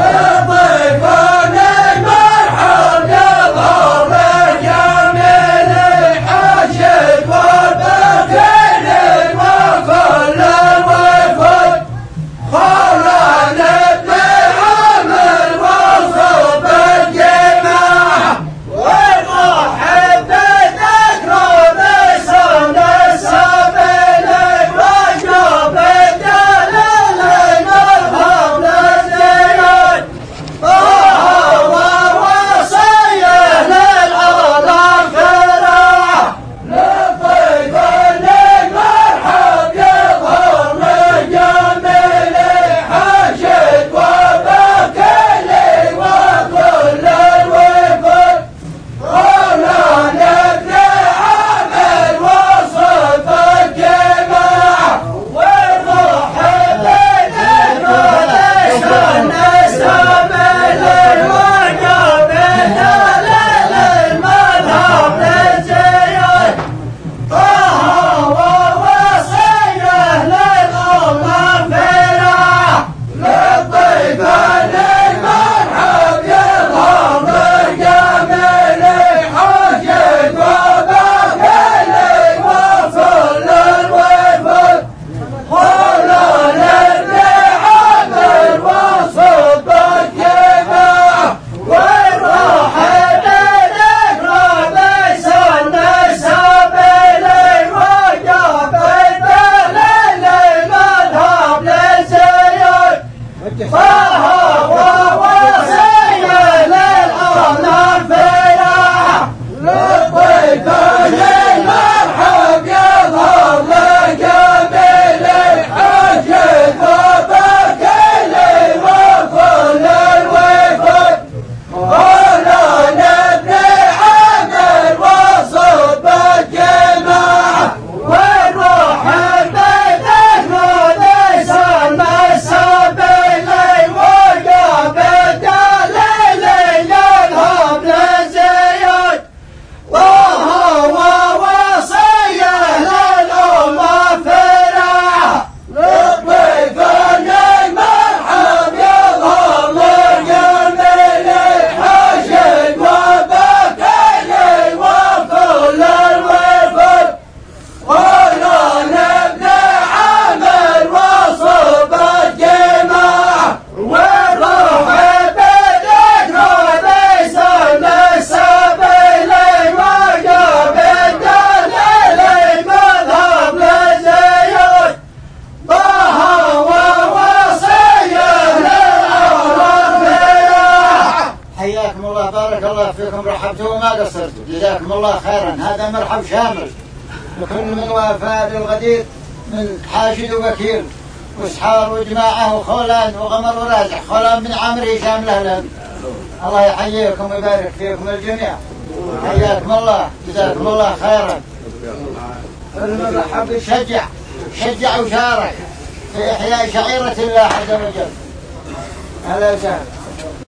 بارك الله فيكم، رحبتوا وما قصرتوا، جزاكم الله خيرا. هذا مرحب شامل لكل من وافى للغدير من حاشد وبكير واسحار وجماعه وخولان وغمر وراجع، خولان بن عامر هشام الهلال. الله يحييكم ويبارك فيكم الجميع، حياكم الله، جزاكم الله خيرا. كل من رحب شجع وشارك في إحياء شعيرة الله عز وجل. أهلا وسهلا.